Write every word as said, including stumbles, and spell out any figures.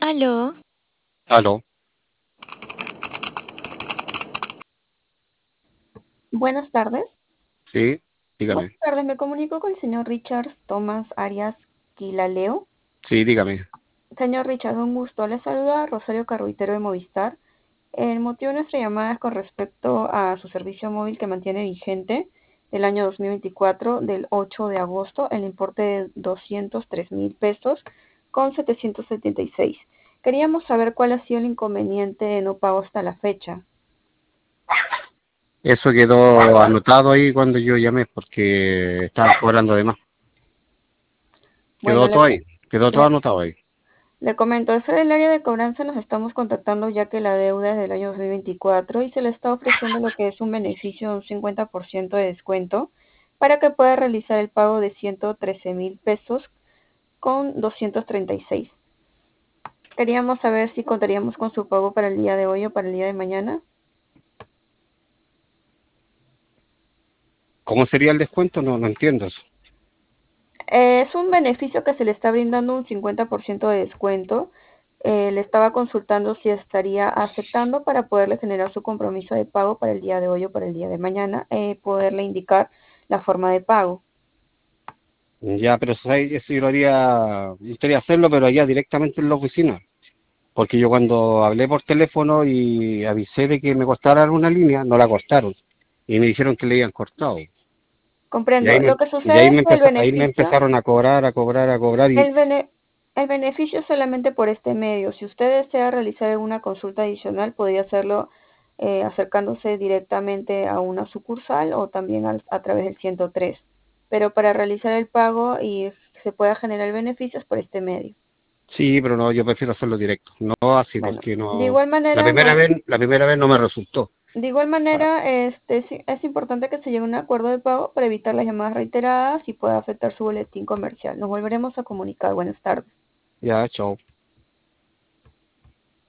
Aló, Aló, Buenas tardes. sí, Buenas dígame, tardes, me comunico con el señor Richard Tomás Arias Quilaleo. sí, dígame. Señor Richard, un gusto. Le saluda Rosario Carruitero de Movistar. El motivo de nuestra llamada es con respecto a su servicio móvil que mantiene vigente del año dos mil veinticuatro, del ocho de agosto, el importe de doscientos tres mil pesos con setecientos setenta y seis. Queríamos saber cuál ha sido el inconveniente de no pago hasta la fecha. Eso quedó anotado ahí cuando yo llamé porque estaban cobrando de más. Bueno, Quedó todo le, ahí, quedó todo le anotado ahí. Le comento, es el área de cobranza, nos estamos contactando ya que la deuda es del año dos mil veinticuatro y se le está ofreciendo lo que es un beneficio de un cincuenta por ciento de descuento para que pueda realizar el pago de ciento trece mil pesos con doscientos treinta y seis. Queríamos saber si contaríamos con su pago para el día de hoy o para el día de mañana. ¿Cómo sería el descuento? No, no entiendo eso. Eh, es un beneficio que se le está brindando un cincuenta por ciento de descuento. Eh, le estaba consultando si estaría aceptando para poderle generar su compromiso de pago para el día de hoy o para el día de mañana, eh, poderle indicar la forma de pago. Ya, pero eso, ahí- eso yo lo haría, me gustaría hacerlo, pero allá directamente en la oficina. Porque yo cuando hablé por teléfono y avisé de que me cortaran una línea, no la cortaron. Y me dijeron que le habían cortado. Y ahí Comprendo. me, Lo que y sucede ahí es me que el empeza- ahí me beneficio, empezaron a cobrar, a cobrar, a cobrar y el bene- el beneficio es solamente por este medio. Si usted desea realizar alguna consulta adicional, podría hacerlo eh, acercándose directamente a una sucursal o también al- a través del ciento tres. Pero para realizar el pago y se pueda generar beneficios por este medio. sí, pero no, yo prefiero hacerlo directo, no así Bueno, porque de no, igual la manera, primera no, vez, la primera vez no me resultó. de igual Ah, manera, este, sí- es importante que se llegue a un acuerdo de pago para evitar las llamadas reiteradas y pueda afectar su boletín comercial. Nos volveremos a comunicar. Buenas tardes. ya, chao.